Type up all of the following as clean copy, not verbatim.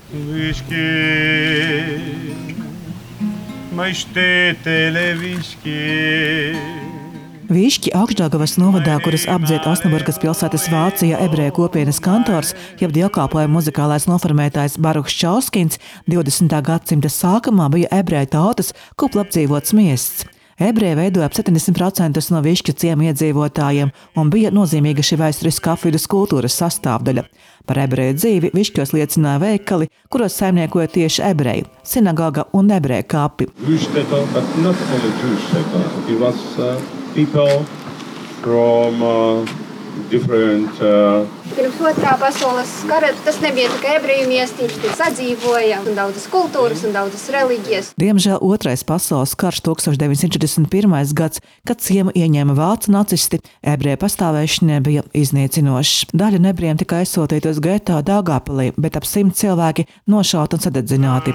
Viški, maištetele viški. Višķi Augšdaugavas novadā, kuras apdzied Osnaburgas pilsētas Vācijā ebreju kopienas kantors, jeb dievkalpojuma muzikālais noformētājs Baruhs Čauskins, 20. gadsimta sākumā bija ebreju tautas kupli apdzīvots miests. Ebreji veidoja ap 70% no Višķu ciema iedzīvotājiem un bija nozīmīga šī vēsturiskā apvidus kultūras sastāvdaļa. Par ebreju dzīvi Višķos liecināja veikali, kuros saimniekoja tieši ebreji, sinagoga un ebreju kapi. People from different. Pirms otrā pasaules kara tas nebija tikai ebreju miestība, tur sadzīvoja un daudzas kultūras un daudzas reliģijas. Diemžēl otrais pasaules karš 1941. gads, kad ciemu ieņēma vācu nacisti, ebreju pastāvēšanai bija iznīcinošs. Daļa no ebrejiem tika aizsūtīti uz geto Daugavpilī, bet ap 100 cilvēki nošauti un sadedzināti.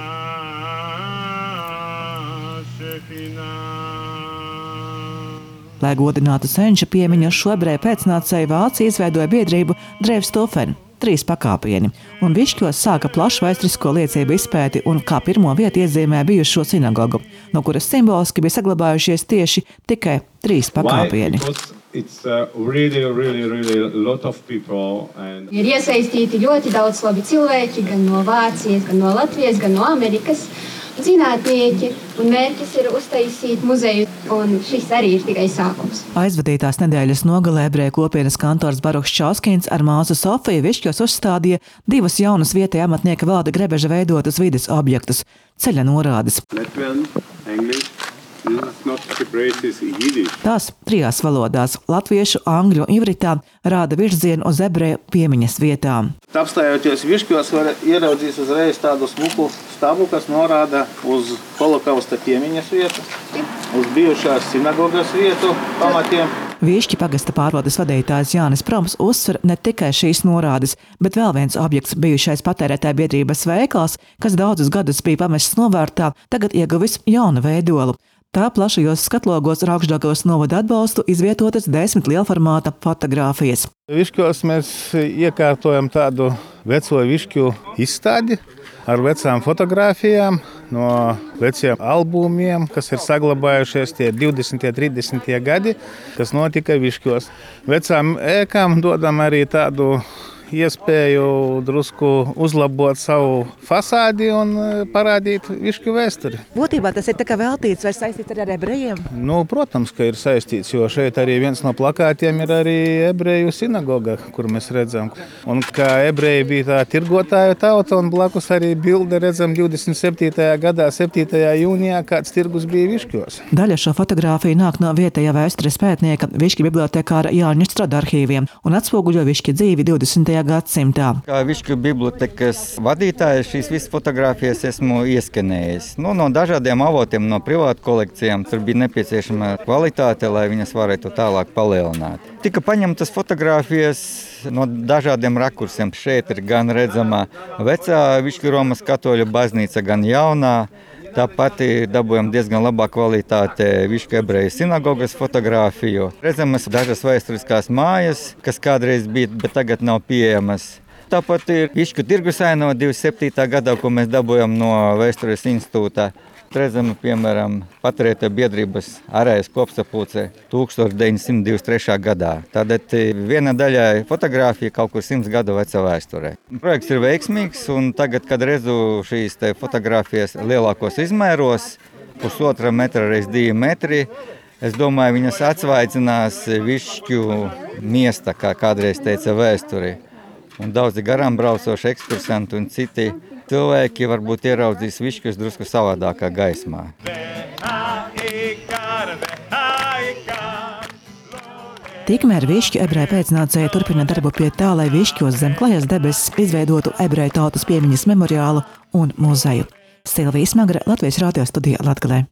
Lai godinātu senča piemiņu, šo ebreju pēcnācēju Vācija izveidoja biedrību Drevstufen, 3 pakāpieni, un Višķos sāka plašu vēsturisko liecību izpēti un kā pirmo vietu iezīmē bijušo sinagogu, no kuras simboliski bija saglabājušies tieši tikai 3 pakāpieni. Ir iesaistīti ļoti daudz labi cilvēki, gan no Vācijas, gan no Latvijas, gan no Amerikas. Zinātnieki, un mērķis ir uztaisīt muzeju, un šis arī ir tikai sākums. Aizvadītās nedēļas nogalē ebreju kopienas kantors Baruhs Čauskins ar māsu Sofiju Višķos uzstādīja 2 jaunas vietēja amatnieka Valda Grebeža veidotas vides objektus – ceļa norādes. Tās 3 valodās – latviešu, angļu un ivritā rāda virzienu uz ebreju piemiņas vietām. Apstājoties Višķos, var ieraudzīt uzreiz tādu smuku stabu, kas norāda uz holokausta piemiņas vietu, uz bijušās sinagogas vietu pamatiem. Višķi pagasta pārvaldes vadītājs Jānis Proms uzsver ne tikai šīs norādes, bet vēl viens objekts bijušais patērētāju biedrības veikals, kas daudzus gadus bija pamests novārtā, tagad ieguvis jaunu veidolu. Tā plašajos skatlogos ar Augšdaugavas novada atbalstu izvietotas 10 lielformāta fotogrāfijas. Višķos mēs iekārtojam tādu veco višķu izstādi ar vecām fotogrāfijām no veciem albumiem, kas ir saglabājušies tie 20. 30. gadi, kas notika Višķos. Vecām ēkām dodam arī tādu iespēju drusku uzlabot savu fasādi un parādīt Višķu vēsturi. Būtībā tas ir tā kā veltīts vai saistīts ar ebrejiem? Protams, ka ir saistīts, jo šeit arī viens no plakātiem ir arī ebreju sinagoga, kur mēs redzam. Un kā ebreji bija tā tirgotāju tauta un blakus arī bilde redzam 27. gadā, 7. jūnijā, kāds tirgus bija Višķos. Daļa šo fotogrāfiju nāk no vietējā vēstures pētnieka Višķu bibliotekāra Jāņa Strada arhīviem un atspoguļo Višķu dzīvi 20. gadsimtā. Kā Višķu bibliotekas vadītājs šīs visas fotogrāfijas esmu ieskanējis. No dažādiem avotiem, no privātu kolekcijām, tur bija nepieciešama kvalitāte, lai viņas varētu tālāk palielināt. Tika paņemtas fotogrāfijas no dažādiem rakursiem. Šeit ir gan redzama vecā Višķu Romas katoļu baznīca, gan jaunā. Tāpat dabūjam diezgan labā kvalitāte Višķu ebreju sinagogas fotogrāfiju. Redzamas dažas vēsturiskās mājas, kas kādreiz bija, bet tagad nav pieejamas. Tāpat ir Višķu tirgusaino 27. gadā, ko mēs dabūjam no Vēstures institūta. Redzama, piemēram, patērētāju biedrības ārējas kopsapulce 1923. gadā. Tātad viena daļa fotogrāfija kaut kur 100 gadu veca vēsturē. Projekts ir veiksmīgs, un tagad, kad redzu šīs fotogrāfijas lielākos izmēros, 1,5 metra reiz 2 metri, es domāju, viņas atsvaidzinās Višķu miesta, kā kādreiz teica vēsturi. Un daudzi garām braucoši ekskursanti un citi cilvēki varbūt ieraudzīs Višķus drusku savādākā gaismā. Tikmēr Višķu ebreju pēcnācēji turpina darbu pie tā, lai Višķos zem klajas debesis izveidotu ebreju tautas piemiņas memoriālu un muzeju. Silvija Smagra, Latvijas radio studija Latgalē.